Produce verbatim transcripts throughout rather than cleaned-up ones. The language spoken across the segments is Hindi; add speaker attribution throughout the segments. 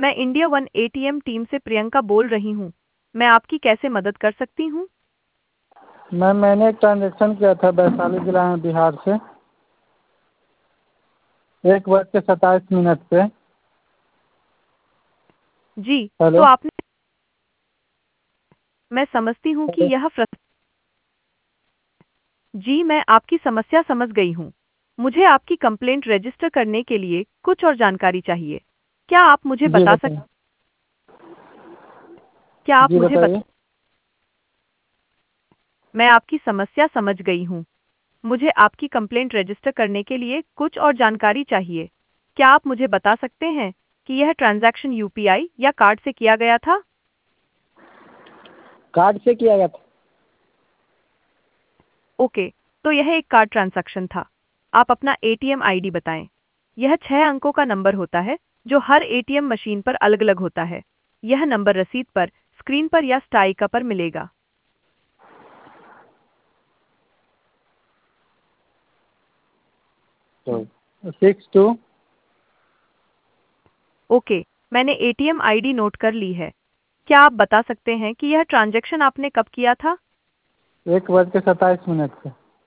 Speaker 1: मैं इंडिया वन एटीएम टीम से प्रियंका बोल रही हूँ। मैं आपकी कैसे मदद कर सकती हूँ?
Speaker 2: मैम मैंने एक ट्रांजेक्शन किया था वैशाली जिला में बिहार से एक बज के सत्ताईस मिनट पे।
Speaker 1: जी, तो
Speaker 2: हेलो
Speaker 1: आपने मैं समझती हूँ कि
Speaker 2: हेलो
Speaker 1: यह फ्रस जी, मैं आपकी समस्या समझ गई हूँ। मुझे आपकी कंप्लेंट रजिस्टर करने के लिए कुछ और जानकारी चाहिए। क्या आप मुझे
Speaker 2: जी
Speaker 1: बता सक
Speaker 2: बताइए।
Speaker 1: क्या आप
Speaker 2: जी
Speaker 1: मुझे बता
Speaker 2: बताइए।
Speaker 1: मैं आपकी समस्या समझ गई हूँ। मुझे आपकी कंप्लेंट रजिस्टर करने के लिए कुछ और जानकारी चाहिए। क्या आप मुझे बता सकते हैं कि यह ट्रांजैक्शन यूपीआई या कार्ड से किया गया था?
Speaker 2: कार्ड से किया गया था।
Speaker 1: ओके, तो यह एक कार्ड ट्रांजैक्शन था। आप अपना एटीएम आईडी बताएं। यह छह अंकों का नंबर होता है जो हर एटीएम मशीन पर अलग-अलग होता है। यह नंबर रसीद पर, स्क्रीन पर या स्टाइका पर मिलेगा।
Speaker 2: तो सिक्स टू
Speaker 1: ओके, मैंने एटीएम आईडी नोट कर ली है। क्या आप बता सकते हैं कि यह ट्रांजैक्शन आपने कब किया था?
Speaker 2: एक बज के सत्ताईस मिनट पे।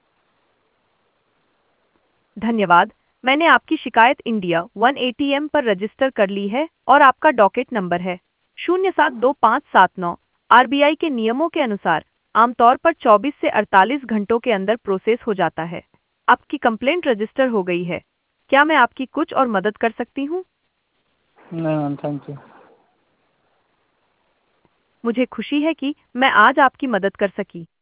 Speaker 1: धन्यवाद। मैंने आपकी शिकायत इंडिया वन एटीएम पर रजिस्टर कर ली है और आपका डॉकेट नंबर है शून्य सात दो पाँच सात नौ। आरबीआई के नियमों के अनुसार आमतौर पर चौबीस से अड़तालीस घंटों के अंदर प्रोसेस हो जाता है। आपकी कंप्लेंट रजिस्टर हो गई है। क्या मैं आपकी कुछ और मदद कर सकती हूँ?
Speaker 2: नहीं मैम थैंक यू।
Speaker 1: मुझे खुशी है कि मैं आज आपकी मदद कर सकी।